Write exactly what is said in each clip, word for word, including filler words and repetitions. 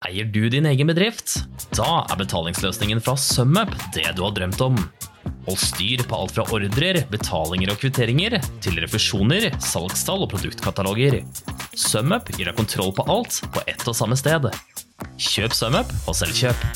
Eier du din egen bedrift? Da er betalingsløsningen fra SumUp det du har drømt om. Hold styr på alt fra ordrer, betalinger og kvitteringer, til refusjoner, salgstall og produktkataloger. SumUp gir deg kontroll på alt på ett og samme sted. Kjøp SumUp og Selvkjøp.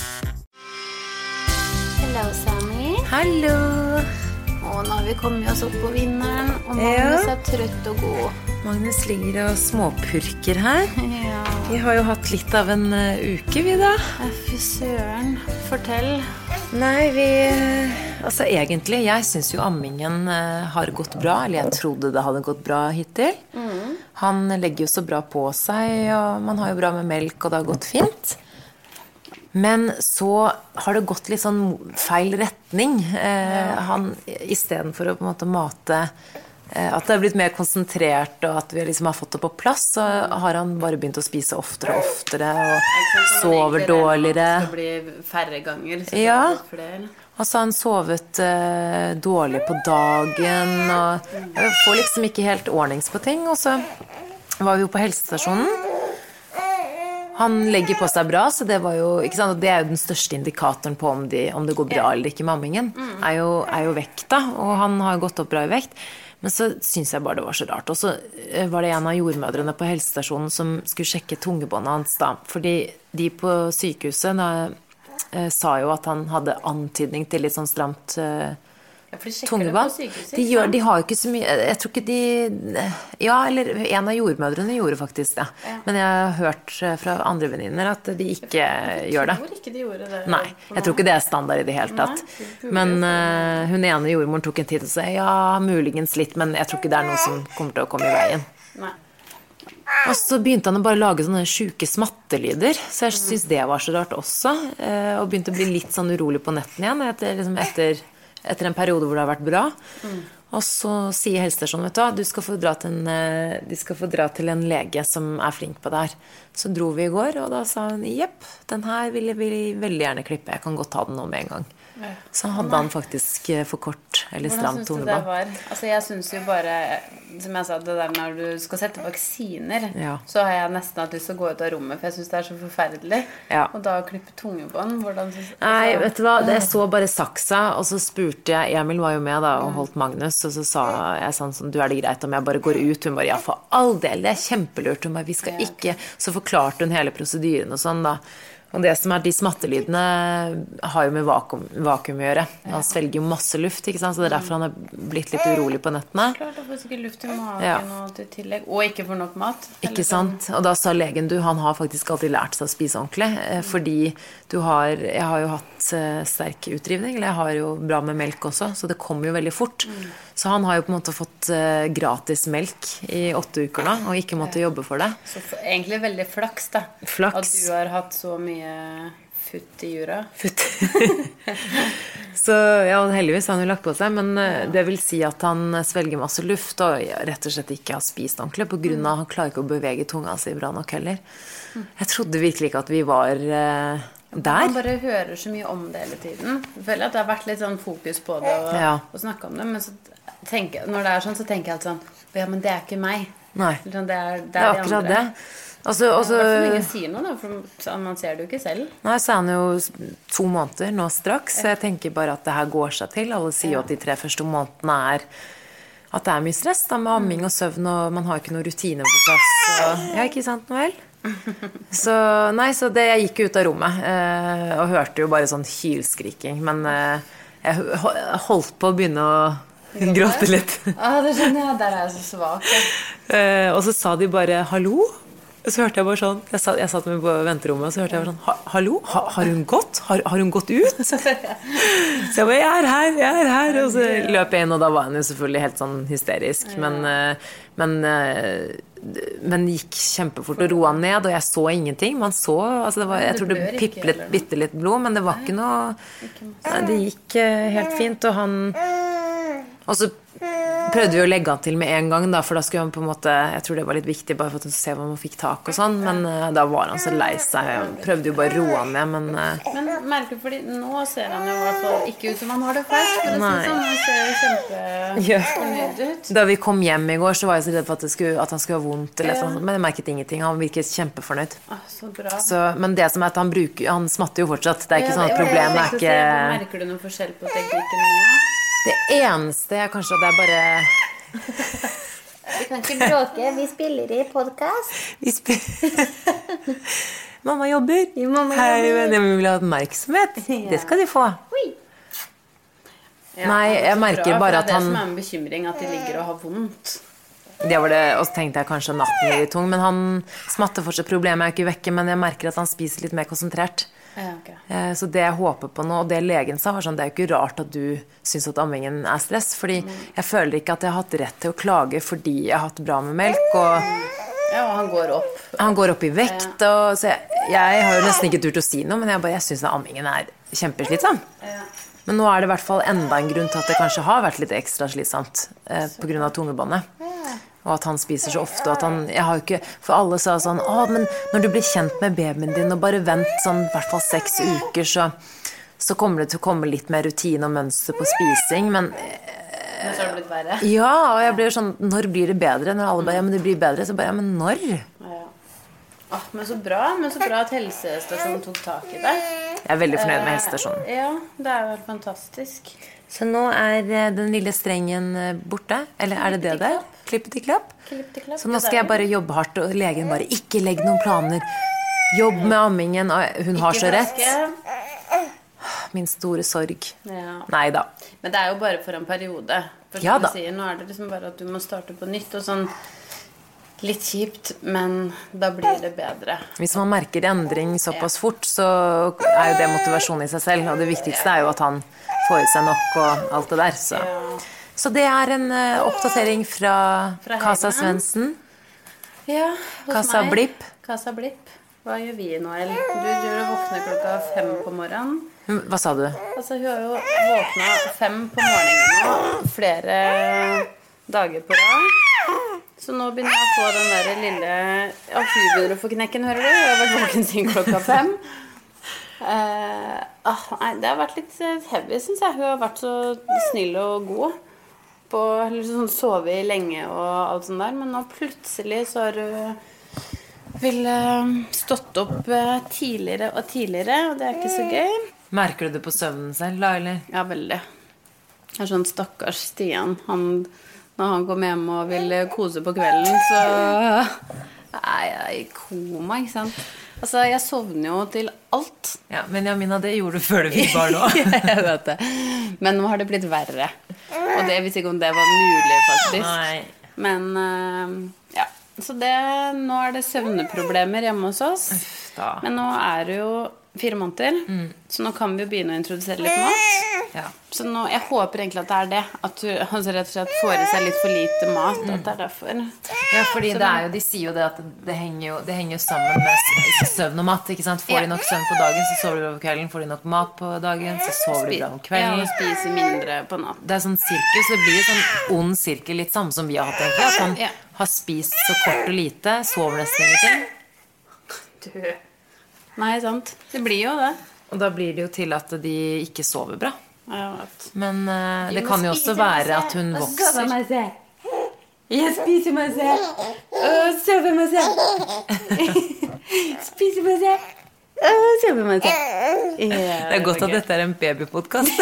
Hello, Sammy. Hallo. Og nå har vi kommet oss opp på vinneren, og Magnus ja. er trøtt og god. Magnus ligger og småpurker her. Ja. Vi har jo hatt litt av en uh, uke, vi da. Fy søren, fortell. Nei, vi... Altså egentlig, jeg synes jo ammingen uh, har gått bra, eller jeg trodde det hadde gått bra hittil. Mm. Han legger jo så bra på seg, og man har jo bra med melk, og det har gått fint. Men så har det gått litt sånn feil retning. Eh, han, i stedet for å på en måte mate, eh, at det har blitt mer konsentrert, og at vi liksom har fått det på plass, så har han bare begynt å spise oftere og oftere, og sover dårligere. Det blir færre ganger, så ja. det blir flere. Og så har han sovet eh, dårlig på dagen, og jeg får liksom ikke helt ordnings på ting, og så var vi jo på helsestasjonen. Han legger på seg bra, så det var jo, ikke sant, og det er jo den største indikatoren på om, de, om det går bra eller ikke med ammingen, er jo, er jo vekta, og han har gått opp bra i vekt. Men så synes jeg bare det var så rart. Og så var det en av jordmødrene på helsestasjonen som skulle sjekke tungebåndet hans da, fordi de på sykehuset da, eh, sa jo at han hadde antydning til litt sånn stramt eh, tungebånd. De, gjør, de har jo ikke så mye, jeg tror ikke de, ja, eller en av jordmødrene gjorde faktisk det. Ja. Men jeg har hørt fra andre venninner at de ikke gjør det. Jeg tror ikke de gjorde det. Nei, jeg tror ikke det er standard i det hele tatt. Men uh, hun ene jordmoren tok en tid og sa, ja, muligens litt, men jeg tror ikke det er noe som kommer til å komme i veien. Nei. Og så begynte han å bare lage sånne syke smattelyder, så jeg synes det var så rart også, uh, og begynte å bli litt sånn urolig på netten igjen, etter, liksom etter etter en periode hvor det har vært bra. Mm. Og så sier helsestasjonen, vet du hva, du skal få dra til en, de skal få dra til en lege som er flink på det her. Så dro vi i går, og da sa hun, jepp, den her vil jeg veldig gjerne klippe, jeg kan godt ta den nå med en gang. Ja. Så hadde han faktisk for kort eller stramt tungebånd. Hvordan synes du det var? Altså jeg synes jo bare, som jeg sa, det der når du skal sette vaksiner, ja. så har jeg nesten hatt lyst til å gå ut av rommet, for jeg synes det er så forferdelig. Ja. Og da å klippe tungebånd, hvordan synes du? Nei, vet du hva, jeg så bare saksa, og så spurte jeg, Emil var jo med da, og holdt Magnus, og så sa jeg sånn, sånn, du er det greit om jeg bare går ut? Hun bare, ja, for all del, det er kjempelurt. Hun bare, vi skal ikke, så forklarte hun hele prosedyren og sånn da. Og det som er de smattelydene har jo med vakuum, vakuum å gjøre. Han svelger jo masse luft, ikke sant? Så det er derfor han har blitt litt urolig på nettene. Klart, da får sikkert luft i magen ja. og til tillegg, og ikke får nok mat. Ikke sant? Og da sa legen, du, han har faktisk alltid lært seg å spise ordentlig, fordi du har, jeg har jo hatt sterk utdrivning, eller jeg har jo bra med melk også, så det kommer jo veldig fort. Mm. Så han har jo på en måte fått gratis melk i åtte uker nå, og ikke måtte jobbe for det. Så for, egentlig veldig flaks da, flaks. At du har hatt så mye futt i jura. Futt. Så ja, heldigvis har han jo lagt på seg, men det vil si at han svelger masse luft, og rett og slett ikke har spist ordentlig, på grunn av at han klarer ikke å bevege tunga si bra nok heller. Jeg trodde virkelig ikke at vi var... Uh, Der? Man bare hører så mye om det hele tiden. Jeg føler at det har vært litt sånn fokus på det og, ja. og snakke om det, men så tenker, når det er sånn, så tenker jeg alltid sånn, ja, men det er ikke meg. Nei, det er, det er, det er akkurat det. Altså, også, ja, hvorfor ingen sier noe da, for man ser det jo ikke selv. Nei, så er han jo to måneder nå straks, så jeg tenker bare at det her går seg til. Alle sier jo ja. at de tre første månedene er at det er mye stress da, med amming og søvn, og man har ikke noen rutiner på plass. Og, ja, ikke sant, Noel? Så, nei, så det, jeg gikk ut av rommet eh, og hørte jo bare sånn hylskriking, men eh, jeg holdt på å begynne å gråte litt. Ah, det skjønner jeg, der er jeg så svak ja. eh, og så sa de bare hallo, og så hørte jeg bare sånn, jeg satt, jeg satt med på venterommet, og så hørte jeg bare sånn, hallo, ha, har hun gått? Har, har hun gått ut? Så jeg bare, jeg er her, jeg er her, og så løp jeg inn, og da var han jo selvfølgelig helt sånn hysterisk, men, eh, men men det gikk kjempefort og roa ned, og jeg så ingenting. Man så, altså det var, jeg tror det piplet bitte litt blod, men det var ikke noe, nei, det gikk helt fint, og han, og så prøvde vi å legge han til med en gang da, for da skulle han på en måte, jeg tror det var litt viktig bare for å se om han fikk tak og sånn, men uh, da var han så lei seg, jeg prøvde jo bare å roe han med, men... Uh, men merker fordi nå ser han jo i hvert fall ikke ut som han har det fælt, for å si sånn, han ser jo kjempefornøyd ut. Da vi kom hjem i går, så var jeg så redd for at, skulle, at han skulle ha vondt, eller sånn, men jeg merket ingenting, han virket kjempefornøyd. Ah, så bra. Så, men det som er at han bruker, han smatter jo fortsatt, det er ikke ja, sånn at problemet er ikke... Merker du noe forskjell på teknikken nå? Det eneste er kanskje at det er bare... Vi kan ikke bråke, vi spiller i podcast. Vi spiller... Mamma jobber. Ja, mamma Hei, jobber. venner, vi vil ha oppmerksomhet. Ja. Det skal de få. Ja, Nei, jeg merker bra, bare at han... Det er det som er en bekymring, at de ligger og har vondt. Det var det, og så tenkte jeg kanskje natten er litt tung, men han smatter fortsatt, problemet er ikke vekke, men jeg merker at han spiser litt mer konsentrert. Ja, okay. Så det jeg håper på nå, og det legen sa var sånn, det er jo ikke rart at du synes at ammingen er stress, fordi jeg føler ikke at jeg har hatt rett til å klage fordi jeg har hatt bra med melk, og ja, han går opp. Han går opp i vekt, og så jeg, jeg har jo nesten ikke turt å si noe, men jeg, bare, jeg synes at ammingen er kjempeslitsom. Ja. Men nå er det i hvert fall enda en grunn til at det kanskje har vært litt ekstra slitsomt eh, på grunn av tungebåndet. Og at han spiser så ofte, og at han, jeg har jo ikke, for alle sa sånn, å, men når du blir kjent med babyen din, og bare vent sånn, i hvert fall seks uker, så, så kommer det til å komme litt mer rutine og mønster på spising, men... Men så har det blitt verre. Ja, og jeg blir sånn, når blir det bedre? Når alle bare, ja, men det blir bedre, så bare, ja, men når? Ja. Ah, men så bra, men så bra at helsestasjonen tok tak i det. Jeg er veldig fornøyd med helsestasjonen. Eh, ja, det er jo fantastisk. Så nå er den lille strengen borte, eller er det det der? Klippet i klapp. Klippet i klapp. Så nå skal jeg bare jobbe hardt, og legen bare, ikke legg noen planer. Jobb med ammingen, og hun har så rett. Min store sorg. Ja. Neida. Men det er jo bare for en periode. For ja da. Sier, nå er det liksom bare at du må starte på nytt, og sånn litt kjipt, men da blir det bedre. Hvis man merker endring såpass fort, så er jo det motivasjon i seg selv, og det viktigste er jo at han får i seg nok og alt det der, så... Ja. Så det er en uh, oppdatering fra, fra Casa Svendsen. Ja, hos Casa meg. Blipp. Casa Blipp. Hva gjør vi i Noel? Du gjør å våkne klokka fem på morgenen. Hva sa du? Altså, hun har jo våknet fem på morgenen nå, flere dager på rad. Så nå begynner jeg å få den der lille... Ja, hun begynner å få knekken, hører du? Jeg har vært våken siden klokka fem. Uh, ah, nei, det har vært litt heavy, synes jeg. Hun har vært så snill og god. På, eller sånn, sove i lenge og alt sånt der, men nå plutselig så har du vil stått opp tidligere og tidligere, og det er ikke så gøy. Merker du det på søvnen selv, da, eller? Ja, veldig. Det er sånn stakkars Stian, han, når han kommer hjem og vil kose på kvelden, så er jeg i koma, ikke sant? Altså, jeg sovner jo til alt. Ja, men Jamina, det gjorde du før du fikk barn nå. Jeg vet det. Men nå har det blitt verre. Og det visste ikke om det var mulig, faktisk. Nei. Men, uh, ja. Så det, nå er det søvneproblemer hjemme hos oss. Da. Men nå er det jo fire måneder, mm. så nå kan vi jo begynne å introdusere litt mat. Ja. Så nå, jeg håper egentlig at det er det. At du altså, rett og slett får i seg litt for lite mat. Mm. At det er derfor. Ja, fordi så, det er jo, de sier jo det at det henger jo, det henger jo sammen med søvn og mat, ikke sant? Får ja. de nok søvn på dagen, så sover de bra på kvelden. Får de nok mat på dagen, så sover de bra på kvelden. Ja, og spiser mindre på natt. Det er sånn sirkel, så det blir jo sånn ond sirkel, litt samme som vi har hatt egentlig. At man ja. har spist så kort og lite, sover nesten ingenting. Du... Nei, sant. Det blir jo det. Og da blir det jo til at de ikke sover bra. Jeg vet. Men uh, det kan jo også være at hun vokser. Jeg spiser meg selv. Sover meg selv. Spiser meg selv. Sover meg selv. Det er godt at dette er en babypodcast.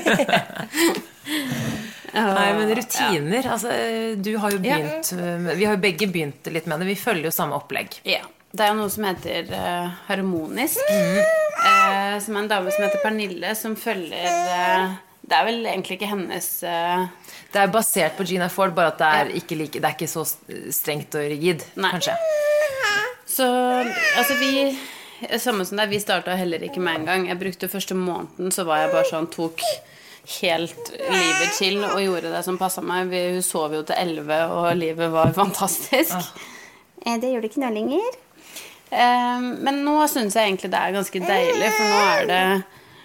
Nei, men rutiner. Altså, du har jo begynt, vi har jo begge begynt litt med det. Vi følger jo samme opplegg. Ja. Det er jo noe som heter uh, Harmonisk, mm. uh, som er en dame som heter Pernille, som følger uh, det er vel egentlig ikke hennes uh, det er basert på Gina Ford, bare at det er, ja. ikke, like, det er ikke så strengt og rigid. Nei. Kanskje. Så altså vi samme som det, vi startet heller ikke med en gang. Jeg brukte første måneden, så var jeg bare sånn, tok helt livet chill og gjorde det som passet meg. Vi sov jo til elleve, og livet var fantastisk. Ah. Det gjør det ikke nå lenger. Men nå synes jeg egentlig det er ganske deilig, for nå er det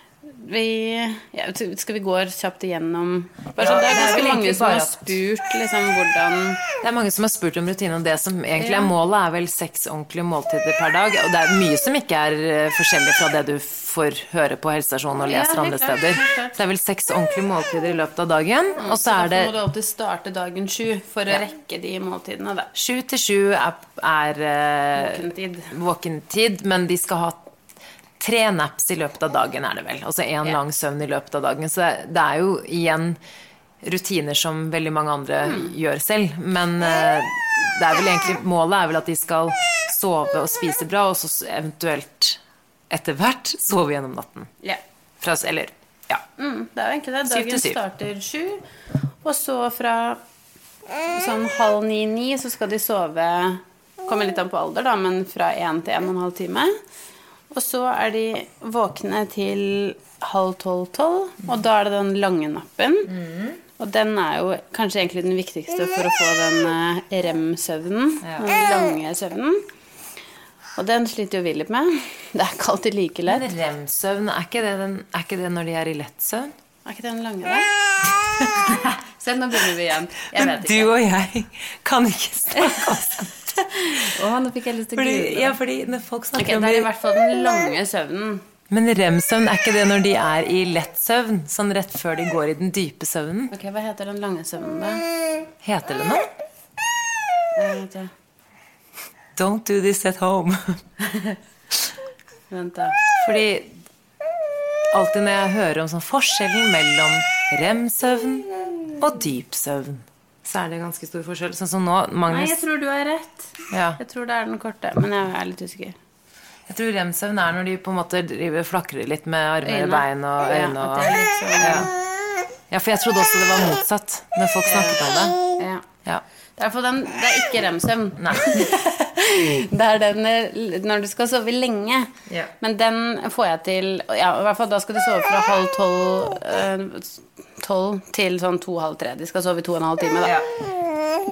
vi, ja, skal vi gå kjapt igjennom bare sånn, det er ganske mange som har spurt liksom, hvordan det er mange som har spurt om rutinen, og det som egentlig er målet er vel seks ordentlige måltider per dag, og det er mye som ikke er forskjellig fra det du får høre på helsestasjonen og leser ja, andre klart, steder. Så det er vel seks ordentlige måltider i løpet av dagen, mm, og så er det... Så må du alltid starte dagen sju for å ja. rekke de måltidene da. Sju til sju er, er våkentid. våkentid, men de skal ha tre naps i løpet av dagen er det vel, altså en ja. lang søvn i løpet av dagen, så det er jo igjen rutiner som veldig mange andre mm. gjør selv, men det er vel egentlig, målet er vel at de skal sove og spise bra, og så eventuelt etter hvert sove gjennom natten. Ja. Fra, eller, ja. Mm, det er jo egentlig det, dagen starter sju, og så fra sånn halv ni-ni så skal de sove, kommer litt an på alder da, men fra en til en og en halv time. Og så er de våkne til halv tolv-tolv, og da er det den lange nappen. Mm. Og den er jo kanskje egentlig den viktigste for å få den R E M-søvnen, ja. den lange søvnen. Og den sliter jo vi litt med. Det er ikke alltid like lett. Men R E M-søvn, er ikke det, den, er ikke det når de er i lett søvn? Er ikke det den lange da? Se, nå begynner vi igjen. Jeg Men vet ikke. Du og jeg kan ikke snakke om sånt. Åh, nå fikk jeg lyst til å grue. Ja, fordi når folk snakker okay, om... det er i hvert fall den lange søvnen. Men R E M-søvn, er ikke det når de er i lett søvn? Sånn rett før de går i den dype søvnen? Ok, hva heter den lange søvnen da? Heter det noe? Jeg vet ikke. Don't do this at home. Vent da. Fordi alltid når jeg hører om sånn forskjellen mellom R E M-søvn og dyp søvn, så er det ganske stor forskjell. Sånn som nå, Magnus... Nei, jeg tror du har rett. Ja. Jeg tror det er den korte, men jeg er litt usikker. Jeg tror R E M-søvn er når de på en måte driver flakrer litt med armer og bein og øyne. Ja, at det er litt sånn... Ja. ja, for jeg trodde også det var motsatt når folk snakket om det. Ja. Ja. Det er, den, det er ikke R E M-søvn. Nei. Det er den når du skal sove lenge. Ja. Men den får jeg til... Ja, i hvert fall da skal du sove fra halv tolv... Øh, tolv til sånn to, halv tre. De skal sove i to og en halv time da. Ja.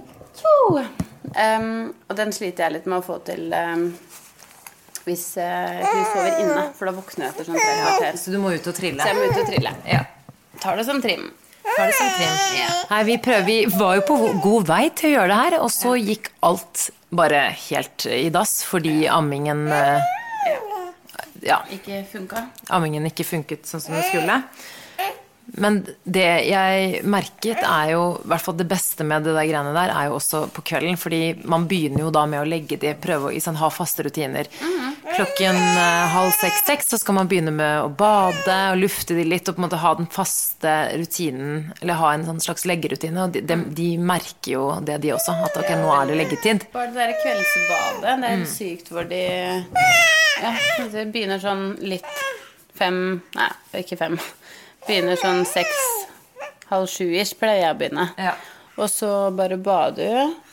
Um, og den sliter jeg litt med å få til um, hvis uh, vi sover inne, for da våkner jeg etter sånn tre kvarter. Så du må ut og trille. Så jeg må ut og trille. Ja. Tar det som trim. Tar det som trim. Ja. Nei, vi, prøver, vi var jo på god vei til å gjøre det her, og så gikk alt bare helt i dass, fordi ammingen uh, ja. Ikke funka. Ammingen ikke funket sånn som det skulle. Men det jeg merket er jo, i hvert fall det beste med det der greiene der, er jo også på kvelden, fordi man begynner jo da med å legge de, prøve å sånn, ha faste rutiner. Mm. Klokken uh, halv seks, seks, så skal man begynne med å bade og lufte de litt, og på en måte ha den faste rutinen, eller ha en sånn slags leggerutine, og de, de, de merker jo det de også, at ok, nå er det leggetid. Bare det der kveldsbadet, det er mm. sykt hvor de, ja, de begynner sånn litt fem, nei, ikke fem, begynner sånn seks, halv sju-ish pleier jeg å begynne. Ja. Og så bare bader du.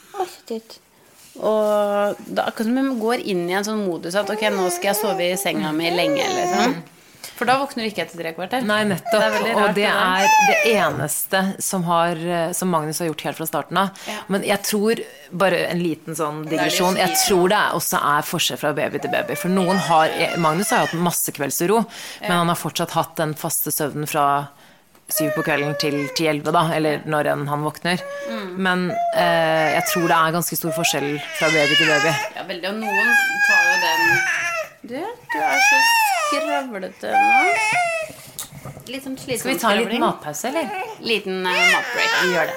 Og da akkurat som vi går inn i en sånn modus at ok, nå skal jeg sove i senga mi lenge, liksom. For da våkner du ikke etter tre kvarter. Nei, nettopp. Det rart, og det er det eneste som, har, som Magnus har gjort helt fra starten av. Ja. Men jeg tror, bare en liten sånn digresjon, jeg tror det også er forskjell fra baby til baby. For noen har, Magnus har hatt masse kveldsuro, ja. Men han har fortsatt hatt den faste søvnen fra syv på kvelden til ti elleve da, eller når enn han våkner. Mm. Men eh, jeg tror det er ganske stor forskjell fra baby til baby. Ja, veldig, og noen tar jo den... Du, du er så skravlete nå. Litt sånn slitsom. Skal vi ta en liten matpause, eller? Liten uh, matbreak. Vi gjør det.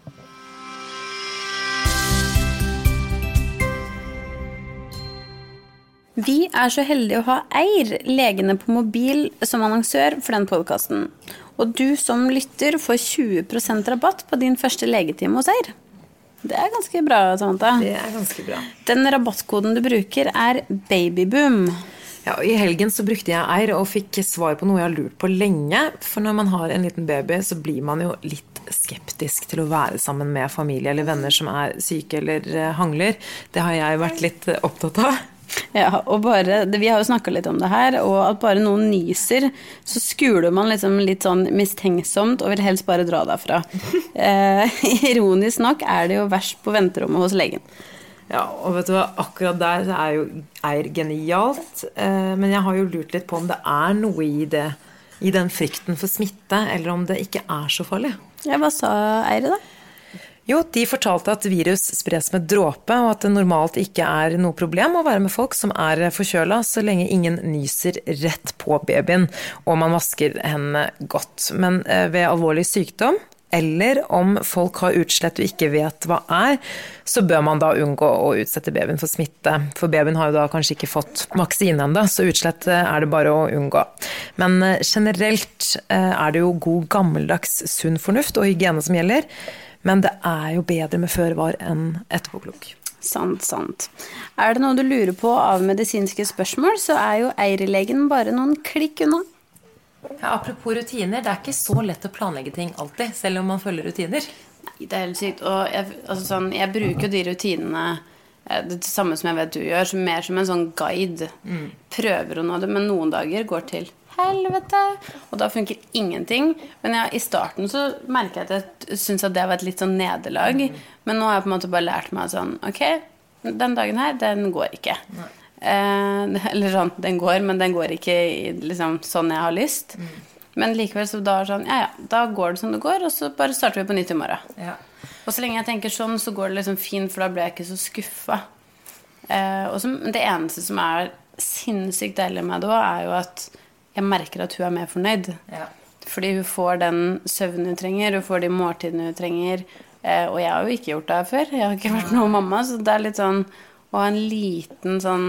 Vi er så heldige å ha Eir, legene på mobil, som annonsør for den podcasten. Og du som lytter får tjue prosent rabatt på din første legetime hos Eir. Det er ganske bra, Samantha. Det er ganske bra. Den rabattkoden du bruker er babyboom. Ja, i helgen så brukte jeg Eir og fikk svar på noe jeg har lurt på lenge. For når man har en liten baby, så blir man jo litt skeptisk til å være sammen med familie eller venner som er syke eller hangler. Det har jeg vært litt opptatt av. Ja, og bare, vi har jo snakket litt om det her, og at bare noen nyser, så skuler man liksom litt sånn mistenksomt og vil helst bare dra derfra. eh, ironisk nok er det jo verst på venterommet hos legen. Ja, og vet du hva, akkurat der er jo Eir genialt, eh, men jeg har jo lurt litt på om det er noe i det i den frykten for smitte, eller om det ikke er så farlig. Ja, hva sa Eire da? Jo, de fortalte at virus spres med dråpe, og at det normalt ikke er noe problem å være med folk som er forkjøla, så lenge ingen nyser rett på babyen, og man vasker hendene godt. Men ved alvorlig sykdom, eller om folk har utslett og ikke vet hva er, så bør man da unngå å utsette babyen for smitte. For babyen har jo da kanskje ikke fått vaksine enda, så utslett er det bare å unngå. Men generelt er det jo god gammeldags sunn fornuft og hygiene som gjelder, men det er jo bedre med før var enn etterpåklok. Sant, sant. Er det noe du lurer på av medisinske spørsmål, så er jo Eire-legen bare noen klikk unna. Ja, apropos rutiner, det er ikke så lett å planlegge ting alltid, selv om man følger rutiner. Nei, det er helt sykt. Og jeg, altså sånn, jeg bruker jo de rutinene, det samme som jeg vet du gjør, som mer som en sånn guide. Mm. Prøver å nå det, men noen dager går til helvete, og da funker ingenting. Men ja, i starten så merker jeg at jeg synes at det var et litt sånn nederlag, mm. men nå har jeg på en måte bare lært meg sånn, ok, den dagen her, den går ikke. Eh, eller sånn, den går, men den går ikke i, liksom, sånn jeg har lyst. Mm. Men likevel så da er sånn, ja ja, da går det som det går, og så bare starter vi på nytt i morgen. Ja. Og så lenge jeg tenker sånn, så går det liksom fint, for da blir jeg ikke så skuffet. Eh, og så, det eneste som er sinnssykt deilig med det også, er jo at jeg merker at hun er mer fornøyd. Ja. Fordi hun får den søvnen hun trenger, hun får de måltidene hun trenger. Eh, og jeg har jo ikke gjort det her før. Jeg har ikke vært noen mamma, så det er litt sånn å ha en liten sånn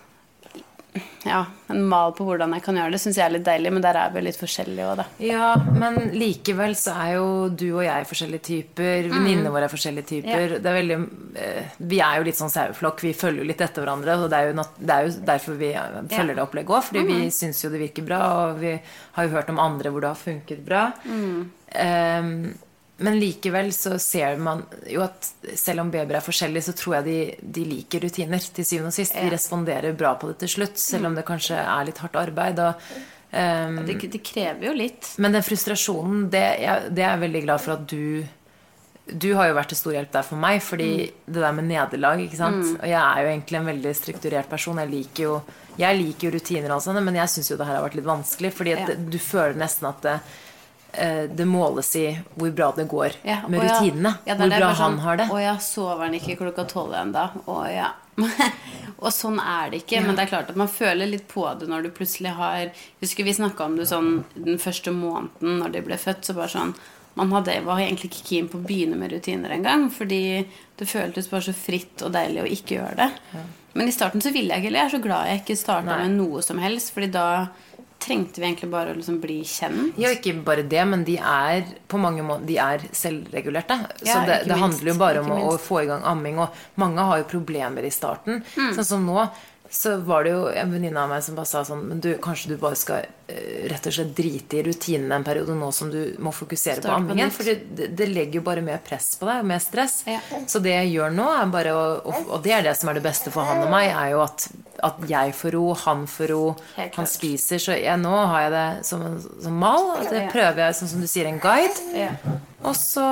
ja, en mal på hvordan jeg kan gjøre det, synes jeg er litt deilig, men der er vi litt forskjellige også da. Ja, men likevel så er jo du og jeg forskjellige typer, venninnene våre er forskjellige typer. Ja. Det er veldig, vi er jo litt sånn saueflokk, vi følger jo litt etter hverandre, og det er jo, det er jo derfor vi følger ja. Det opplegget også, fordi mm. vi synes jo det virker bra, og vi har jo hørt om andre hvor det har funket bra. Mm. Um, Men likevel så ser man jo at selv om babyer er forskjellige, så tror jeg de, de liker rutiner til syvende og sist. De responderer bra på det til slutt, selv om det kanskje er litt hardt arbeid. Og, um, det, det krever jo litt. Men den frustrasjonen, det, jeg, det er jeg veldig glad for at du... Du har jo vært til stor hjelp der for meg, fordi mm. det der med nederlag, ikke sant? Mm. Og jeg er jo egentlig en veldig strukturert person. Jeg liker jo, jeg liker jo rutiner og sånn, men jeg synes jo det her har vært litt vanskelig, fordi at ja. det, du føler nesten at det... det måles i hvor bra det går ja, med rutinene, ja, ja, hvor bra han sånn, har det. Og ja, sover han ikke klokka tolv enda, og ja. Og sånn er det ikke, ja. Men det er klart at man føler litt på det når du plutselig har, husker vi snakket om det sånn, den første måneden når de ble født, så bare sånn, man hadde, var egentlig ikke keen på å begynne med rutiner en gang, fordi det føltes bare så fritt og deilig å ikke gjøre det. Ja. Men i starten så ville jeg ikke, eller jeg er så glad jeg ikke startet Nei. Med noe som helst, fordi da trengte vi egentlig bare å liksom bli kjent. Ja, ikke bare det, men de er på mange måter, de er selvregulerte. Ja, så det, det handler jo bare om å, å få i gang amming, og mange har jo problemer i starten. Mm. Sånn som nå, så var det jo en venninne av meg som bare sa sånn, men du, kanskje du bare skal uh, rett og slett drite i rutinen en periode nå som du må fokusere Start på ammingen, for det, det legger jo bare mer press på deg, mer stress. Ja. Så det jeg gjør nå er bare, å, og, og det er det som er det beste for han og meg, er jo at, at jeg får ro, han får ro, han spiser, så jeg, nå har jeg det som, som mal, at det prøver jeg, sånn som du sier, en guide, ja. og, så,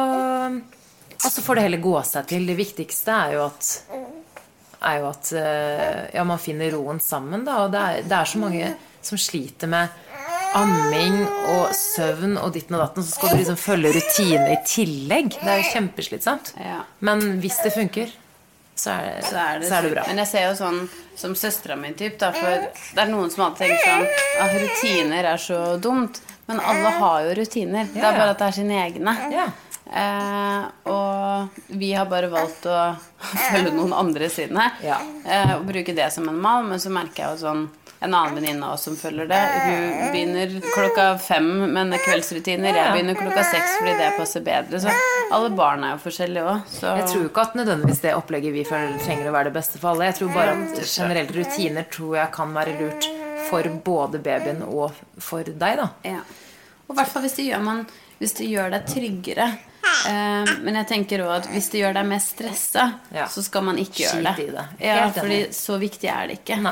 og så får det heller gå seg til. Det viktigste er jo at er jo at ja, man finner roen sammen da, og det er, det er så mange som sliter med amming og søvn og ditten og datten, så skal du liksom følge rutiner i tillegg. Det er jo kjempeslitsomt. Ja. Men hvis det funker, så er det, så er det, så er det bra. Men jeg ser jo sånn som søstera mi typ, da, for det er noen som alltid tenker sånn at rutiner er så dumt, men alle har jo rutiner. Ja, ja. Det er bare at det er sine egne. Ja. Eh, og vi har bare valgt å følge noen andre sidene ja. eh, og bruke det som en mal, men så merker jeg jo sånn en annen venninne også som følger det, hun begynner klokka fem med kveldsrutiner, jeg begynner klokka seks fordi det passer bedre, så alle barn er jo forskjellige også, så... Jeg tror ikke at nødvendigvis det opplegget vi føler trenger å være det beste for alle. Jeg tror bare at generelle rutiner tror jeg kan være lurt for både babyen og for deg da. Ja. Og i hvert fall hvis det gjør, man, hvis det gjør deg tryggere. Uh, men jeg tenker også at hvis det gjør deg mer stresset, ja. Så skal man ikke gjøre det. det. Ja, fordi så viktig er det ikke.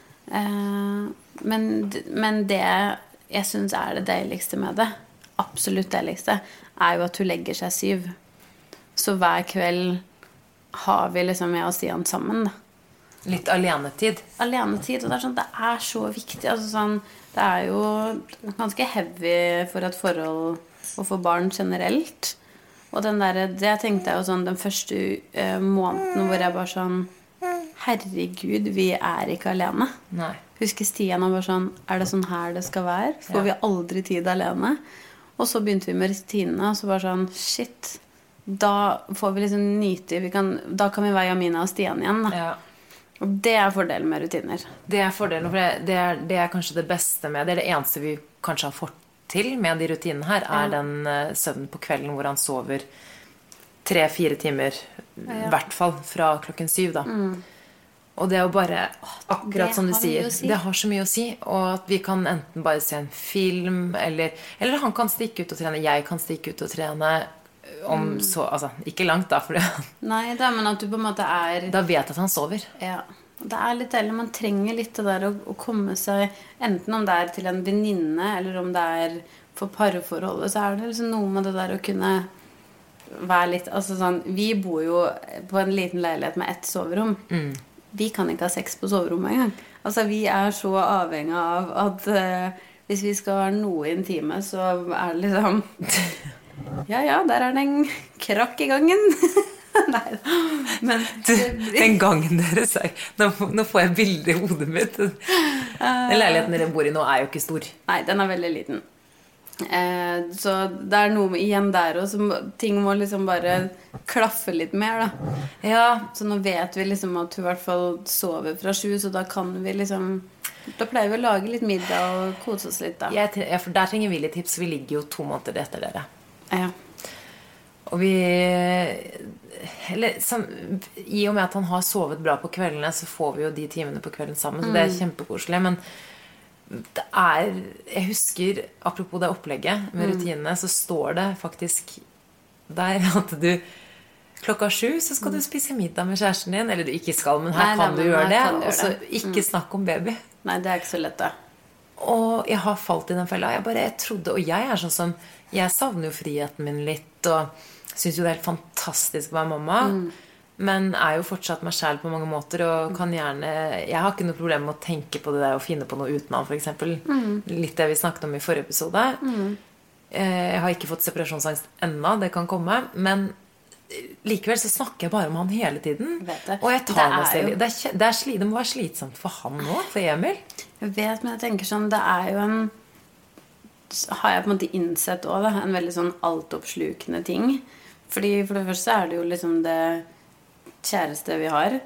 Uh, men, men det jeg synes er det deiligste med det, absolutt deiligste, er jo at hun legger seg syv. Så hver kveld har vi liksom med oss igjen sammen da. Litt alenetid. Alenetid, og det er sånn, det er så viktig. Altså sånn, det er jo ganske heavy for et forhold og for barn generelt. Og den der, det tenkte jeg jo sånn den første eh, måneden hvor jeg bare sånn, herregud, vi er ikke alene. Nei. Husker Stian og bare sånn, er det sånn her det skal være? Får Ja. vi aldri tid alene? Og så begynte vi med rutinene, og så bare sånn, shit, da får vi liksom nyte, vi kan, da kan vi være Jamina og Stian igjen da. Ja. Og det er fordelen med rutiner. Det er fordelen, for det, det, er, det er kanskje det beste med, det er det eneste vi kanskje har fått til med de rutinene her, er Ja. den uh, søvnen på kvelden hvor han sover tre-fire timer, i hvert fall fra klokken syv da. Mm. Og det er jo bare, akkurat det som du har mye sier, å si. det har så mye å si, og at vi kan enten bare se en film, eller, eller han kan stikke ut og trene, jeg kan stikke ut og trene, om Mm. så, altså, ikke langt da, for det, Nei, det er, men at du på en måte er... da vet jeg at han sover. Ja, det er litt deilig. Man trenger litt det der å, å komme seg, enten om det er til en venninne, eller om det er for parforholdet, så er det liksom noe med det der å kunne være litt, altså sånn, vi bor jo på en liten leilighet med ett soverom. Mm. Vi kan ikke ha sex på soverommet engang. Altså, vi er så avhengig av at eh, hvis vi skal være noe intime, så er det liksom... Ja, ja, der er det en krakk i gangen. Nei, men... Den gangen dere sier, nå, nå får jeg bilder i hodet mitt. Den leiligheten dere bor i nå er jo ikke stor. Nei, den er veldig liten. Eh, så det er noe med, igjen der også, som ting må liksom bare klaffe litt mer da. Ja, Så nå vet vi liksom at hun i hvert fall sover fra sju, så da kan vi liksom, da pleier vi å lage litt middag og kose oss litt da. jeg, tre- ja, for der trenger vi litt tips. Vi ligger jo to måneder etter dere. Ja. Og vi eller, som, i og med at han har sovet bra på kveldene, så får vi jo de timene på kvelden sammen, så det er kjempekoselig. Men det er, jeg husker, apropos det opplegget med rutinene, så står det faktisk der at du klokka sju så skal du spise middag med kjæresten din, eller du ikke skal, men her Nei, kan nei, du men gjøre her det, kan du gjøre og så det. ikke snakk om baby. Nei, det er ikke så lett da. Og jeg har falt i den fella. Jeg bare, jeg trodde, og jeg er sånn som, jeg savner jo friheten min litt, og synes jo det er helt fantastisk å være mamma, men er jo fortsatt meg selv på mange måter, og kan gjerne, jeg har ikke noe problem med å tenke på det der, og finne på noe uten han, for eksempel. Litt det vi snakket om i forrige episode. Eh, Jeg har ikke fått separasjonsangst enda, det kan komme, men likevel så snakker jeg bare om han hele tiden. Vet det. Og jeg tar Det meg er selv i- jo- det, er, kje- det, er sli, det må være slitsomt for han nå, for Emil. Jeg vet, men jeg tenker sånn, det er jo en, har jeg på en måte innsett også da, en veldig sånn altoppslukende ting. Fordi for det første er det jo liksom det kjæreste vi har.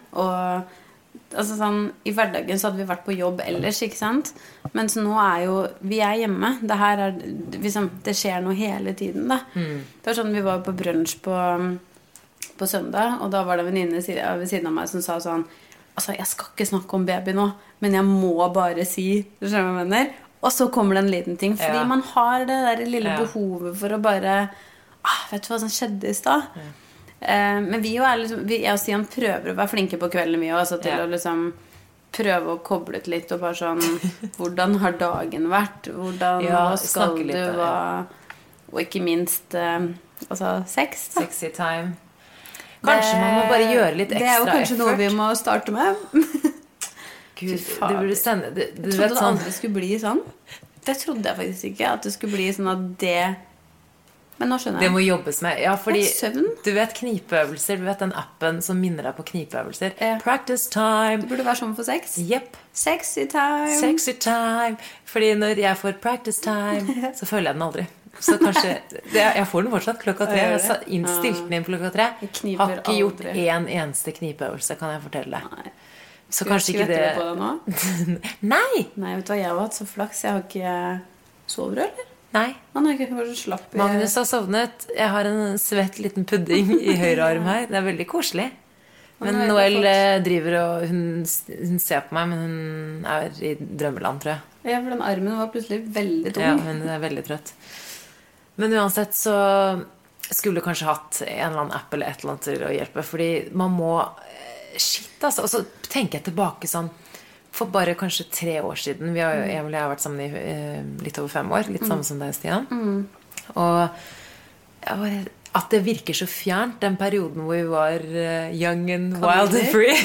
Og altså sånn, i hverdagen så hadde vi vært på jobb ellers, ikke sant? Mens nå er jo, vi er hjemme. Det her er, liksom, det skjer noe hele tiden da. Det var sånn, vi var på brunch på, på søndag, og da var det en venninne ved siden av meg som sa sånn, altså, jeg skal ikke snakke om baby nå, men jeg må bare si, du skjønner hva jeg mener? Og så kommer det en liten ting, fordi Ja. man har det der lille Ja. behovet for å bare, ah, vet du hva som skjedde i sted? Eh, men vi jo er liksom, vi, jeg og Stian prøver å være flinke på kvelden vi også, til Ja. å liksom prøve å koble ut litt, og bare sånn, hvordan har dagen vært? Hvordan, Ja, hva skal snakke litt, du, ja. hva, og ikke minst, eh, altså, sex da. Sexy time. Kanskje man må bare gjøre litt ekstra Det er jo kanskje effort. noe vi må starte med. Gud, faen. du burde sende du, du Jeg vet trodde det sånn, aldri skulle bli sånn. Det trodde jeg faktisk ikke, at det skulle bli sånn at det... Men nå skjønner det jeg. må jobbes med. Ja, fordi Det er søvn. du vet knipeøvelser, du vet den appen som minner deg på knipeøvelser. Ja. Practice time. Det burde være sånn for sex. Jepp. Sexy time. Sexy time. Fordi når jeg får practice time, så føler jeg den aldri. Så kanskje, det, jeg får den fortsatt klokka tre. Ja, gjør Jeg det? sa- innstilt den inn på klokka tre. Jeg kniper Har ikke gjort aldri. en eneste knipeøvelse, kan jeg fortelle deg. Nei. Så kanskje ikke Skvetter du på det... det nå? Nei! Nei, vet du hva, jeg har hatt så flaks. Jeg har ikke sover, eller? Nei. Han har ikke vært så slapp i... Magnus har sovnet. Jeg har en svett liten pudding i høyre arm her. Det er veldig koselig. Men Han er Noel veldig flott. eh, driver og hun, hun ser på meg, men hun er i drømmeland, tror jeg. Ja, for den armen var plutselig veldig tung. Ja, hun er veldig trøtt. Men uansett så skulle jeg kanskje hatt en eller annen app eller et eller annet til å hjelpe, fordi man må shit, altså. Og så tenker jeg tilbake sånn, for bare kanskje tre år siden, vi har jo, Emil og jeg har vært sammen i eh, litt over fem år, litt samme som deg, Stian. Og ja, at det virker så fjernt, den perioden hvor vi var uh, young and wild and free.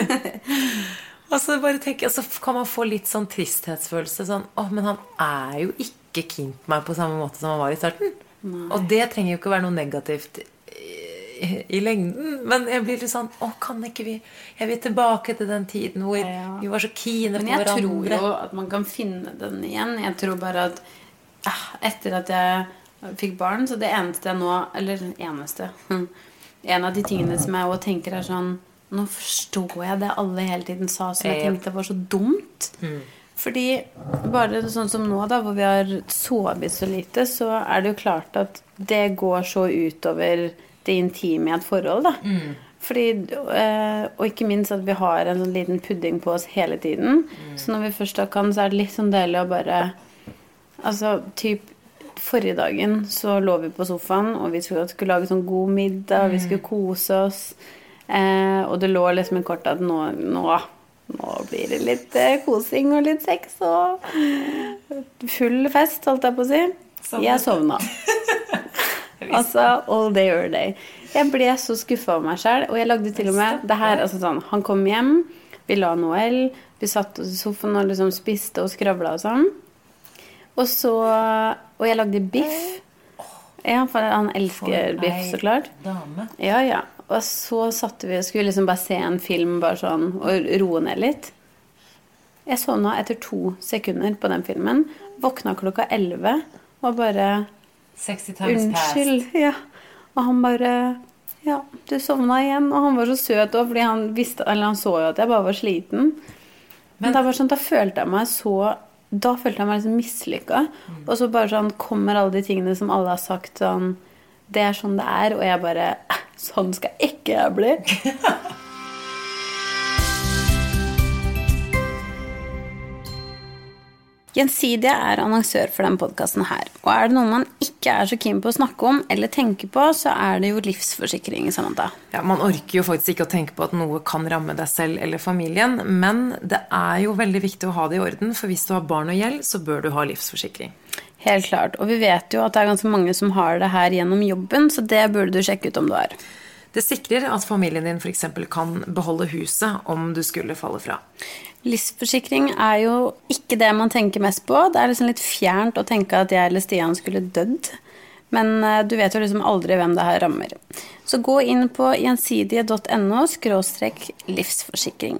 Og så bare tenker, så kan man få litt sånn tristhetsfølelse, sånn, åh, men han er jo ikke keen på meg på samme måte som han var i starten. Nei. Og det trenger jo ikke være noe negativt i, i lengden, men jeg blir litt sånn, åh, kan ikke vi, jeg vil tilbake til den tiden hvor ja. vi var så kine på hverandre. Men jeg tror jo at man kan finne den igjen. Jeg tror bare at eh, etter at jeg fikk barn, så det eneste jeg nå, eller eneste, en av de tingene som jeg også tenker er sånn, nå forstår jeg det alle hele tiden sa som jeg tenkte var så dumt. Mm. Fordi bare sånn som nå da, hvor vi har sovet så lite, så er det jo klart at det går så utover det intime i et forhold da. Mm. Fordi, øh, og ikke minst at vi har en sånn liten pudding på oss hele tiden. Mm. Så når vi først da kan, så er det litt sånn deilig å bare, altså typ forrige dagen så lå vi på sofaen, og vi skulle, skulle lage sånn god middag, mm. vi skulle kose oss. Eh, og det lå liksom i kortet at nå, nå, nå blir det litt eh, kosing og litt sex og full fest, holdt jeg på å si. Sovnet. Jeg sovna. Altså, all day or day. Jeg ble så skuffet av meg selv, og jeg lagde til og med det her, altså sånn, han kom hjem, vi la Noel, vi satt oss i sofaen og liksom spiste og skravla og sånn. Og så, og jeg lagde biff. Ja, for han elsker biff, så klart. Dame. Ja, ja. Og så satte vi, skulle liksom bare se en film bare sånn, og roe ned litt. Jeg sovna etter to sekunder på den filmen, våkna klokka elleve, og bare, unnskyld, ja. Og han bare, ja, du sovna igjen, og han var så søt også, fordi han visste, eller han så jo at jeg bare var sliten. Men det var sånn, da følte jeg meg så, da følte jeg meg liksom mislykket, mm. og så bare sånn, kommer alle de tingene som alle har sagt, sånn, det er sånn det er, og jeg bare, sånn skal ikke jeg bli. Gjensidige er annonsør for den podcasten her, og er det noe man ikke er så keen på å snakke om eller tenke på, så er det jo livsforsikring, Samantha. Ja, man orker jo faktisk ikke å tenke på at noe kan ramme deg selv eller familien, men det er jo veldig viktig å ha det i orden, for hvis du har barn og gjeld, så bør du ha livsforsikring. Helt klart, og vi vet jo at det er ganske mange som har det her gjennom jobben, så det burde du sjekke ut om du har. Det sikrer at familien din for eksempel kan beholde huset om du skulle falle fra. Livsforsikring er jo ikke det man tenker mest på. Det er liksom litt fjernt å tenke at jeg eller Stian skulle dødd. Men du vet jo liksom aldri hvem det her rammer. Så gå inn på gjensidige punktum no skråstrek livsforsikring.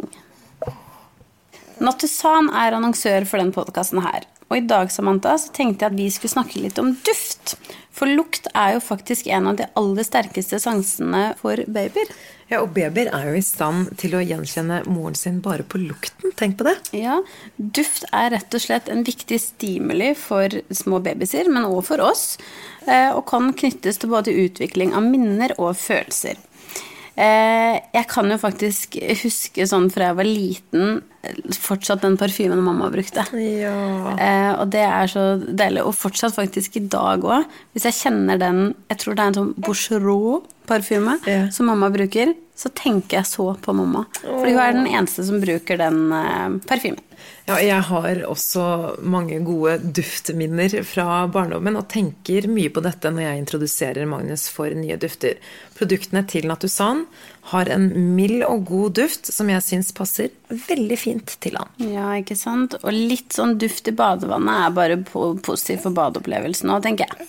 Nattusan er annonsør for den podcasten her. Og i dag, Samantha, så tenkte jeg at vi skulle snakke litt om duft. For lukt er jo faktisk en av de aller sterkeste sansene for babyer. Ja, og babyer er jo i stand til å gjenkjenne moren sin bare på lukten. Tenk på det. Ja, duft er rett og slett en viktig stimuli for små babyer, men også for oss, og kan knyttes til både utvikling av minner og følelser. Jeg kan jo faktisk huske sånn fra jeg var liten, fortsatt den parfymen mamma brukte. Ja. Og det er så deilig, og fortsatt faktisk i dag også. Hvis jeg kjenner den, jeg tror det er en sånn Bouchereau-parfyme ja. Som mamma bruker, så tenker jeg så på mamma. Fordi hun er den eneste som bruker den parfymen. Ja, jeg har også mange gode duftminner fra barndommen og tenker mye på dette når jeg introduserer Magnus for nye dufter. Produktene til Nattusan har en mild og god duft som jeg synes passer veldig fint til han. Ja, ikke sant? Og litt sånn duft i badevannet er bare positivt for badeopplevelsen nå, tenker jeg.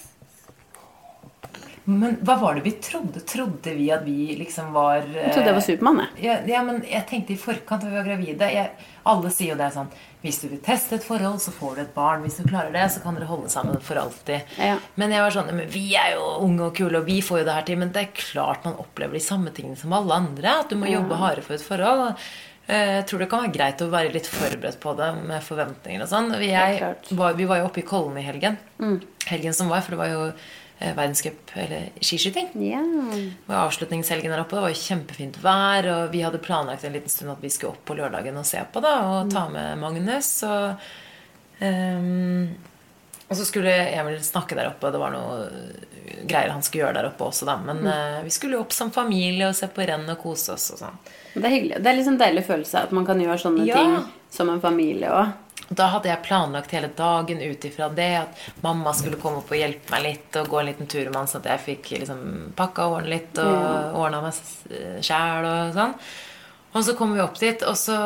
Men hva var det vi trodde? Trodde vi at vi liksom var... Jeg trodde det var Superman, jeg. Ja, ja, men jeg tenkte i forkant da vi var gravide. Jeg, alle sier jo det sånn, hvis du vil teste et forhold, så får du et barn. Hvis du klarer det, så kan dere holde sammen for alltid. Ja. Men jeg var sånn, men vi er jo unge og kule, og vi får jo det her til. Men det er klart man opplever de samme tingene som alle andre. At du må jobbe hardere for et forhold. Jeg tror det kan være greit å være litt forberedt på det med forventninger og sånn. Jeg, var, vi var jo oppe i Kollen i helgen. Mm. Helgen som var, for det var jo... verdenscup eller skiskyting. Ja. Og avslutningshelgen der oppe, det var jo kjempefint vær, og vi hadde planlagt en liten stund at vi skulle opp på lørdagen og se på da, og ta med Magnus, og, um, og så skulle Emil snakke der oppe, og det var noe greier han skulle gjøre der oppe også da, men mm. uh, vi skulle jo opp som familie og se på renn og kose oss og sånn. Det er hyggelig. Det er liksom en deilig følelse at man kan gjøre sånne ja. Ting som en familie også. Da hadde jeg planlagt hele dagen ut ifra det, at mamma skulle komme opp og hjelpe meg litt, og gå en liten tur med han, så at jeg fikk liksom pakka og ordnet litt, og Ja. ordnet meg selv og sånn. Og så kommer vi opp dit, og så,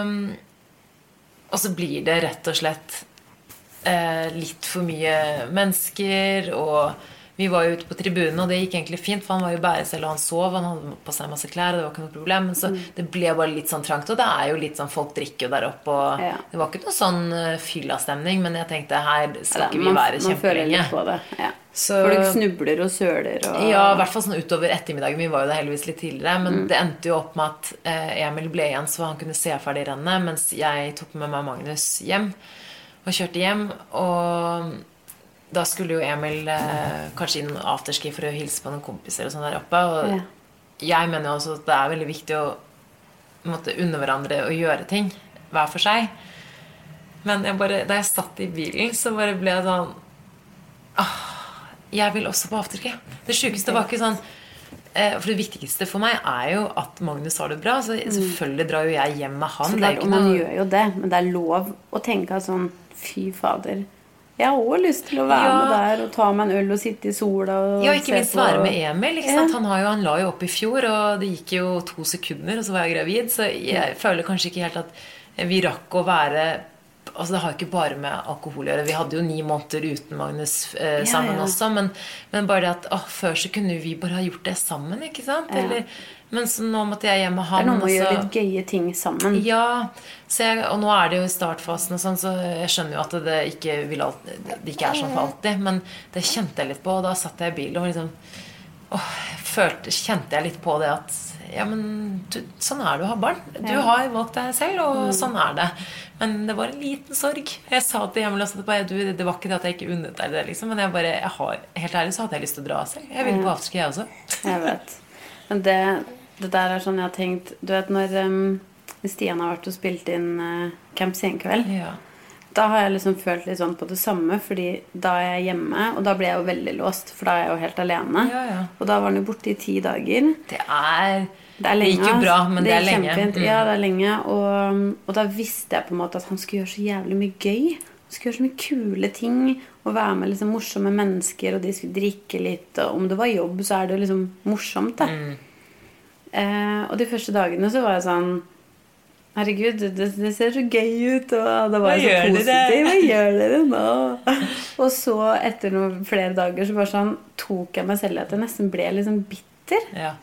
og så blir det rett og slett eh, litt for mye mennesker, og vi var jo ute på tribunen, og det gikk egentlig fint, for han var jo bare selv, og han sov, han hadde på seg masse klær, og det var ikke noe problem, men så det ble bare litt sånn trangt, og det er jo litt sånn, folk drikker jo der oppe, og Ja. det var ikke noe sånn uh, fylla-stemning, men jeg tenkte, her skal Ja, ikke vi man, være man føler kjempelenge. litt på det. Ja. Så, Folk snubler og søler. Og... ja, i hvert fall sånn utover ettermiddagen, vi var jo det heldigvis litt tidligere, men det endte jo opp med at eh, Emil ble igjen, så han kunne se ferdig rennet, mens jeg tok med meg Magnus hjem, og kjørte hjem, og da skulle jo Emil eh, kanskje inn afterski for å hilse på noen kompiser og sånn der oppe, og Ja. jeg mener jo også at det er veldig viktig å måtte unne hverandre og gjøre ting hver for seg. Men jeg bare, da jeg satt i bilen, så bare ble jeg sånn ah, jeg vil også på afterski. Det sykeste var ikke sånn eh, for det viktigste for meg er jo at Magnus har det bra, så selvfølgelig drar jo jeg hjem med han. Så Det er klart, jo og ikke man noe... gjør jo det, men det er lov å tenke at sånn, fy fader, jeg har også lyst til å være Ja. med der og ta meg en øl og sitte i sola og Ja, ikke se minst på- være med Emil, ikke sant? Ja. Han, har jo, han la jo opp i fjor, og det gikk jo to sekunder, og så var jeg gravid, så jeg føler kanskje ikke helt at vi rakk å være, altså det har jo ikke bare med alkohol å gjøre, vi hadde jo ni måneder uten Magnus eh, Ja, sammen ja. også, men, men bare det at, åh, før så kunne vi bare ha gjort det sammen, ikke sant? Ja. Eller, men så nå måtte jeg hjem med Det han, er noe med å og gjøre så- litt gøye ting sammen. ja, så jeg, og nå er det jo i startfasen og sånn, så jeg skjønner jo at det ikke, vil alltid, det ikke er sånn for alltid, men det kjente jeg litt på, og da satt jeg i bilen og liksom, åh, følte, kjente jeg litt på det at, ja, men du, sånn er det å ha barn. Du Ja. har valgt deg selv, og sånn er det. Men det var en liten sorg. Jeg sa til Emil også, at du, det var ikke det at jeg ikke unnet deg det, liksom, men jeg bare, jeg har, helt ærlig så hadde jeg lyst til å dra selv. Jeg ville på afterski, jeg også. Jeg vet. Men det, det der er sånn jeg har tenkt, du vet når um, Stian har vært og spilt inn uh, Camp Senkveld, Ja. da har jeg liksom følt litt sånn på det samme, fordi da er jeg hjemme, og da ble jeg jo veldig låst, for da er jeg jo helt alene. Ja, ja. Og da var han jo borte i ti dager. Det er, Det er lenge. gikk jo bra, men det er lenge. kjempefint. Mm. Ja, det er lenge. Og, og da visste jeg på en måte at han skulle gjøre så jævlig mye gøy. Han skulle gjøre så mye kule ting, og være med liksom morsomme mennesker, og de skulle drikke litt, og om det var jobb, så er det jo liksom morsomt, da. Mm. Eh, og de første dagene så var jeg sånn herregud, det, det ser så gøy ut, og da var Hva jeg så gjør dere? positiv. Hva gjør dere nå? Og så etter noen flere dager så bare sånn tok jeg meg selv i at jeg nesten ble liksom bitter. Ja.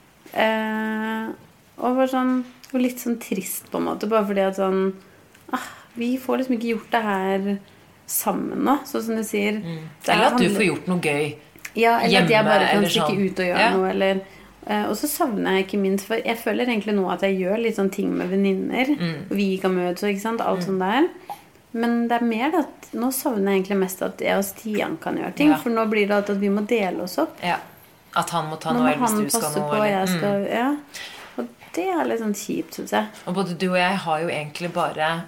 Eh, og var sånn og litt sånn trist på en måte, bare fordi at sånn ah, vi får liksom ikke gjort det her sammen nå, sånn som du sier. Det Eller at du handler- får gjort noe gøy. ja, eller at jeg hjemme, bare kan eller stikke sånn. ut og gjøre Ja. noe, eller eh, og så savner jeg ikke minst, for jeg føler egentlig nå at jeg gjør litt sånn ting med venninner, Mm. og vi kan møtes og ikke sant, alt sånt der, men det er mer det at nå savner jeg egentlig mest at jeg og Stian kan gjøre ting, Ja. for nå blir det alltid at vi må dele oss opp. Ja. At han må ta Nå noe, må eller hvis han du skal passe noe. på, og eller- jeg Mm. skal, ja. Og det er litt sånn kjipt, synes jeg. Og både du og jeg har jo egentlig bare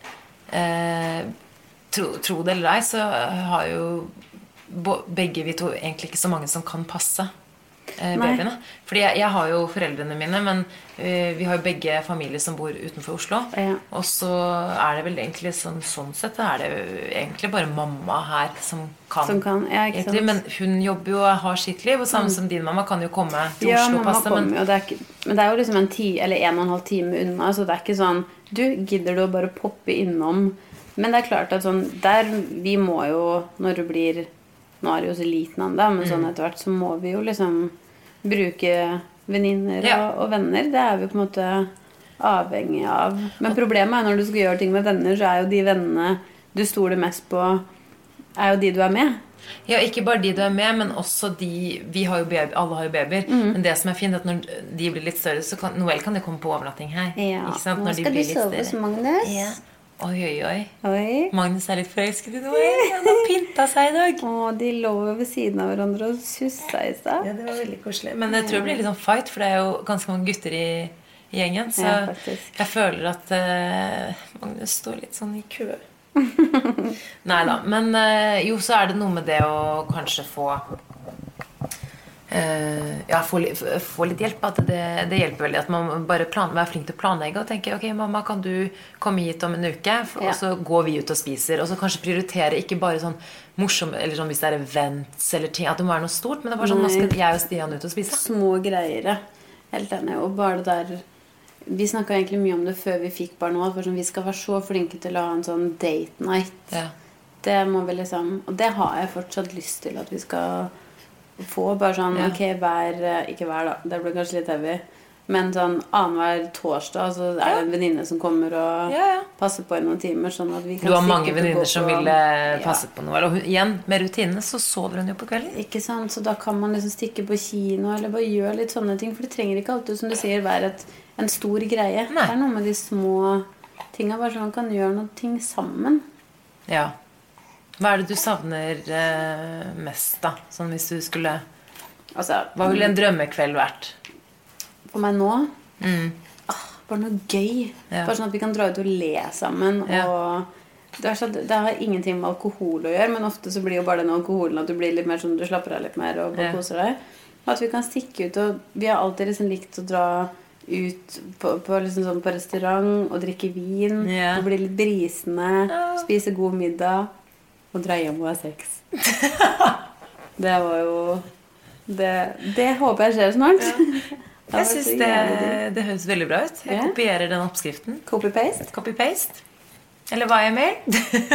eh, tro, tro det eller ei, så har jo bo- begge vi to egentlig ikke så mange som kan passe eh, Nei. babyene. Fordi jeg, jeg har jo foreldrene mine, men eh, vi har jo begge familier som bor utenfor Oslo. Ja. Og så er det vel egentlig sånn, sånn sett er det jo egentlig bare mamma her som kan. Som kan, ja, ikke sant? egentlig, men hun jobber jo og har sitt liv, og samme som din mamma kan jo komme til Ja, Oslo og mamma passe. kommer Men jo, det er ikke, men det er jo liksom en ti, eller en og en halv time unna, så det er ikke sånn, du, gidder du å bare poppe innom? Men det er klart at sånn, der, vi må jo, når du blir, nå er det jo så liten enda, men Mm. sånn etter hvert, så må vi jo liksom bruke venninner Ja. og, og venner. Det er vi på en måte avhengig av. Men problemet er når du skal gjøre ting med venner, så er jo de vennene du stoler mest på, er jo de du er med. Ja, ikke bare de du er med, men også de vi har jo baby, alle har jo babyer. Mm. Men det som er fint, er at når de blir litt større, så kan Noel kan det komme på overnatting her. Ikke sant? Nå Når de skal du blir litt sove hos større. Magnus. Ja. Oi, oi, oi. Oi. Magnus er litt forelsket i Noel. Han har pynta seg i dag. Å, de lå jo ved siden av hverandre og sussa i stad. Ja, det var veldig koselig. Men jeg tror det blir litt sånn fight, for det er jo ganske mange gutter i, i gjengen. Så Ja, faktisk. jeg føler at eh, Magnus står litt sånn i kø. Nei da. Men eh, jo, så er det noe med det å kanskje få Uh, ja, få, få litt hjelp. At det, det hjelper veldig at man bare plan, være flink til å planlegge og tenke, ok, mamma, kan du komme hit om en uke? Og så går vi ut og spiser. Og så kanskje prioritere ikke bare sånn morsom, eller sånn hvis det er events eller ting, at det må være noe stort, men det er bare sånn, nå skal jeg og Stian ut og spise. Små greier, helt enig. Og bare det der, vi snakket egentlig mye om det før vi fikk barn nå, at sånn, vi skal være så flinke til å ha en sånn date night. Ja. Det må vi liksom, og det har jeg fortsatt lyst til at vi skal få, bare sånn, ja. Ok, hver, ikke hver da, det blir kanskje litt heavy, men sånn annenhver torsdag så er det en venninne som kommer og ja, ja. passer på i noen timer, sånn at vi kan du har mange venninner som ville passe ja. på noe, og igjen, med rutinene så sover hun jo på kvelden. Ikke sant, så da kan man liksom stikke på kino eller bare gjøre litt sånne ting, for det trenger ikke alltid, som du sier, være et, en stor greie. Nei. Det er noe med de små tingene, bare sånn man kan gjøre noen ting sammen. Ja. Hva er det du savner eh, mest da? Sånn hvis du skulle altså, hva ville en drømmekveld vært? For meg nå? Mm. Ah, bare noe gøy. Ja. Bare sånn at vi kan dra ut og le sammen. Ja. Og det, er så, det har ingenting med alkohol å gjøre, men ofte så blir jo bare den alkoholen at du blir litt mer sånn, du slapper av litt mer og bare ja. koser deg. Og at vi kan stikke ut, og vi har alltid liksom likt å dra ut på, på, liksom sånn på restaurant og drikke vin ja. og bli litt brisende, ja. spise god middag og dra hjem og ha sex. Det var jo det, det håper jeg skjer snart. Ja. Jeg synes det, det høres veldig bra ut. Jeg ja. kopierer den oppskriften. Copy-paste? Copy-paste. Eller hva er mer?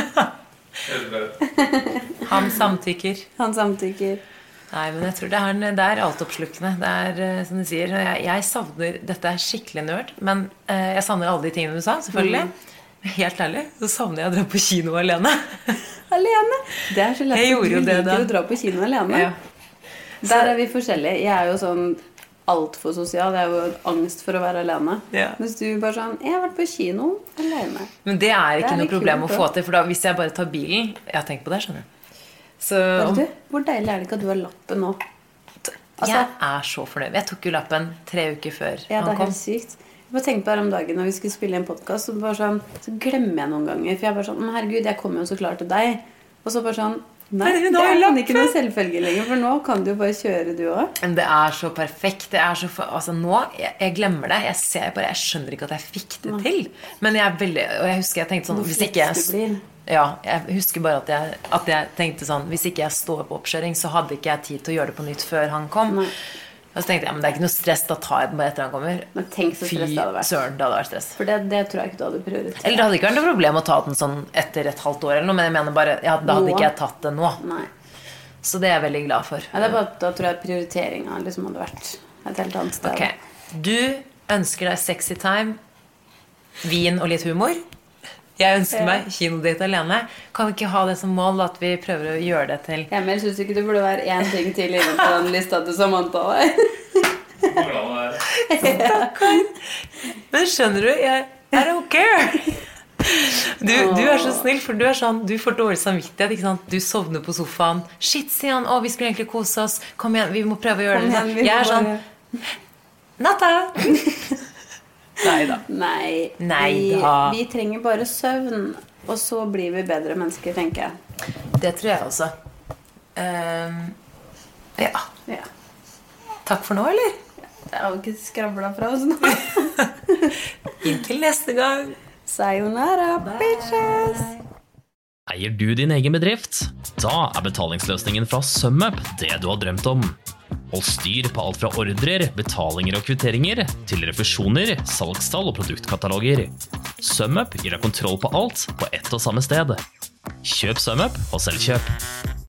Han samtykker. Han samtykker. Nei, men jeg tror det er, det er altoppslukkende. Det er, som du sier, jeg, jeg savner, dette er skikkelig nørd, men eh, jeg savner alle de tingene du sa, selvfølgelig. Mm. Helt ærlig, så savner jeg å dra på kino alene. Alene? Det er så lett at du liker å dra på kino alene. Ja. Der er vi forskjellige. Jeg er jo sånn alt for sosial. Jeg er jo angst for å være alene. Ja. Mens du bare sånn, jeg har vært på kino alene. Men det er ikke det er noe problem å få til, for da, hvis jeg bare tar bilen, jeg har tenkt på det, skjønner du. Så, du, hvor deilig er det ikke at du har lappen nå? Altså, jeg er så fornøyd. Jeg tok jo lappen tre uker før ja, han kom. Ja, det er helt sykt. Jeg bare tenkte på her om dagen når vi skulle spille en podcast, så, bare sånn, så glemmer jeg noen ganger, for jeg bare sånn, herregud, jeg kommer jo så klart til deg. Og så bare sånn, nei, det er ikke noe selvfølge lenger, for nå kan du jo bare kjøre du også. Men det er så perfekt, det er så, altså nå, jeg, jeg glemmer det, jeg ser bare, jeg skjønner ikke at jeg fikk det nei. til. Men jeg er veldig, og jeg husker jeg tenkte sånn, hvis ikke jeg, ja, jeg husker bare at jeg, at jeg tenkte sånn, hvis ikke jeg står på oppkjøring, så hadde ikke jeg tid til å gjøre det på nytt før han kom. Nei. Og så tenkte jeg, men det er ikke noe stress, da tar jeg den bare etter han kommer. Men tenk så stress det hadde vært. Fy søren, det hadde vært stress. For det, det tror jeg ikke du hadde prioritert. Eller det hadde ikke vært noe problem å ta den sånn etter et halvt år eller noe, men jeg mener bare, ja, da hadde nå. ikke jeg tatt det nå. Nei. Så det er jeg veldig glad for. Ja, det er bare, da tror jeg prioriteringen liksom hadde vært et helt annet sted. Ok, du ønsker deg sexy time, vin og litt humor. Jeg ønsker meg kinodate alene. Kan vi ikke ha det som mål at vi prøver å gjøre det til... Ja, men jeg synes ikke det burde være en ting til inne på den lista til Samantha der. Stakkar. Men skjønner du, jeg I don't care. Du, du er så snill, for du er sånn, du får dårlig samvittighet, ikke sant? Du sovner på sofaen. Shit, sier han, å, vi skulle egentlig kose oss. Kom igjen, vi må prøve å gjøre det. Jeg er sånn, natta. Neida. Nei, Neida. Vi, vi trenger bare søvn, og så blir vi bedre mennesker, tenker jeg. Det tror jeg også. Um, ja. ja. Takk for nå, eller? Jeg har jo ikke skravlet fra oss nå. Inntil neste gang. Sayonara, bitches! Eier du din egen bedrift? Da er betalingsløsningen fra SumUp det du har drømt om. Hold styr på alt fra ordrer, betalinger og kvitteringer, til refusjoner, salgstall og produktkataloger. SumUp gir deg kontroll på alt på ett og samme sted. Kjøp SumUp og selv kjøp.